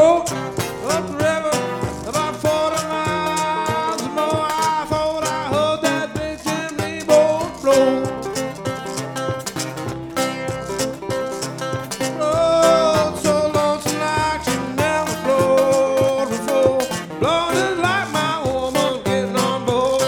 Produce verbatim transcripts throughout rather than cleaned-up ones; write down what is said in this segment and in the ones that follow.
rode up the river about forty miles more. I thought I heard that big chimney boat blow. Rode so lonesome like she never flowed before. Blowing just like my woman getting on board.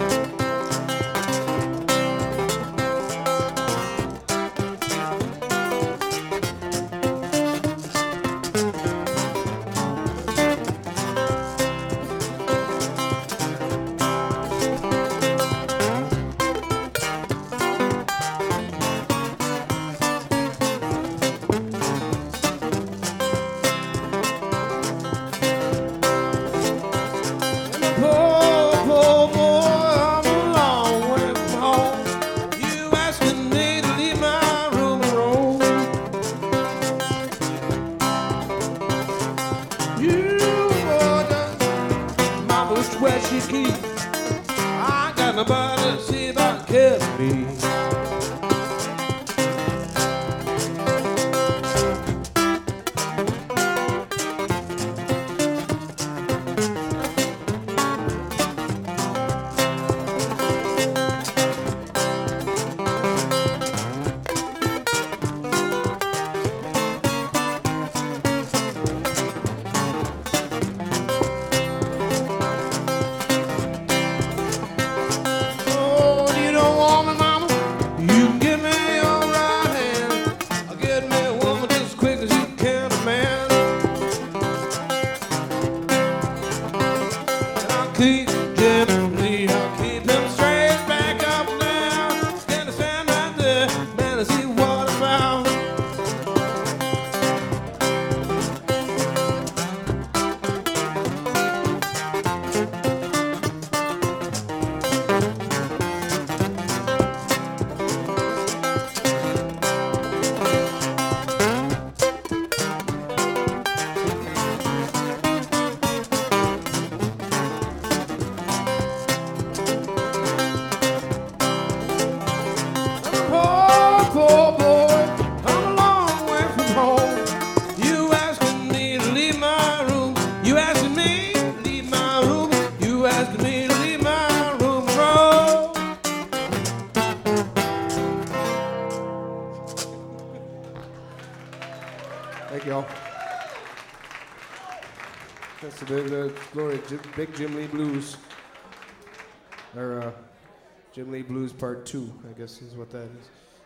Poor, poor boy, I'm a long way from home. You asking me to leave my room alone. You boy, just mama's where she keeps. I ain't got nobody to see about killing me. Oh, you don't want me, mama? You can give me your right hand. I'll get me a woman just as quick as you can, a man. And I'll keep Jim Lee, I'll keep him straight back up now. Stand to stand right there, man, to see what I found. Poor, poor boy, I'm a long way from home. You asking me to leave my room. You asking me to leave my room. You asking me to leave my room alone. Thank y'all. That's the big, uh, glory, Jim, Big Jim Lee Blues. Or uh, Jim Lee Blues Part Two, I guess is what that is.